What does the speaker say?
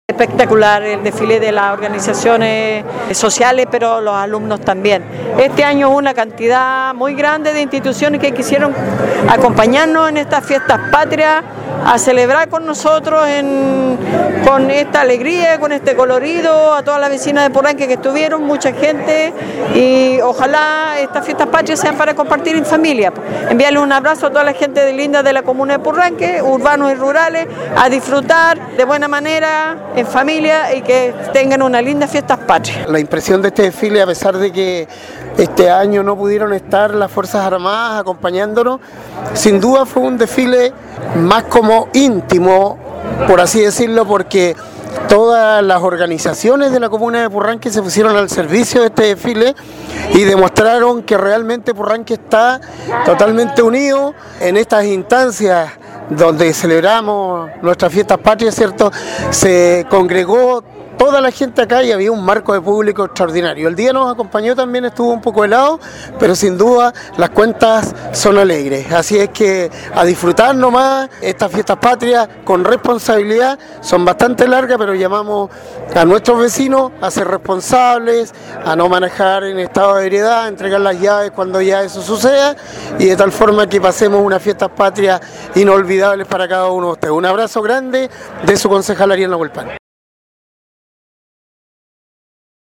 Espectacular el desfile de las organizaciones sociales, pero los alumnos también. Este año una cantidad muy grande de instituciones que quisieron acompañarnos en estas fiestas patrias, a celebrar con nosotros con esta alegría, con este colorido, a todas las vecinas de Purranque que estuvieron, mucha gente, y ojalá estas fiestas patrias sean para compartir en familia. Enviarle un abrazo a toda la gente linda de la comuna de Purranque, urbanos y rurales, a disfrutar de buena manera, en familia, y que tengan una linda fiestas patrias. La impresión de este desfile, a pesar de que este año no pudieron estar las Fuerzas Armadas acompañándonos, sin duda fue un desfile más como íntimo, por así decirlo, porque todas las organizaciones de la comuna de Purranque se pusieron al servicio de este desfile y demostraron que realmente Purranque está totalmente unido en estas instancias donde celebramos nuestras fiestas patrias, ¿cierto? Se congregó toda la gente acá y había un marco de público extraordinario. El día nos acompañó también, estuvo un poco helado, pero sin duda las cuentas son alegres. Así es que a disfrutar nomás estas fiestas patrias con responsabilidad. Son bastante largas, pero llamamos a nuestros vecinos a ser responsables, a no manejar en estado de ebriedad, a entregar las llaves cuando ya eso suceda, y de tal forma que pasemos unas fiestas patrias inolvidables para cada uno de ustedes. Un abrazo grande de su concejal Ariel Nahuelpan.